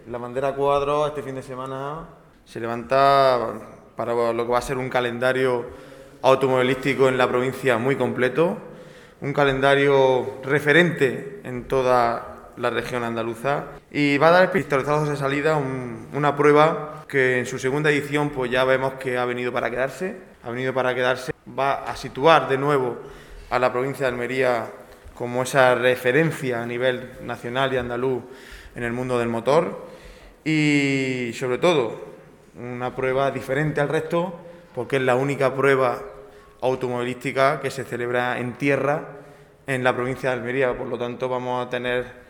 La bandera cuadro este fin de semana se levanta para lo que va a ser un calendario automovilístico en la provincia muy completo, un calendario referente en toda la región andaluza y va a dar pistoletazo de salida una prueba que en su segunda edición pues ya vemos que ha venido para quedarse, va a situar de nuevo a la provincia de Almería como esa referencia a nivel nacional y andaluz en el mundo del motor y sobre todo una prueba diferente al resto porque es la única prueba automovilística que se celebra en tierra en la provincia de Almería. Por lo tanto vamos a tener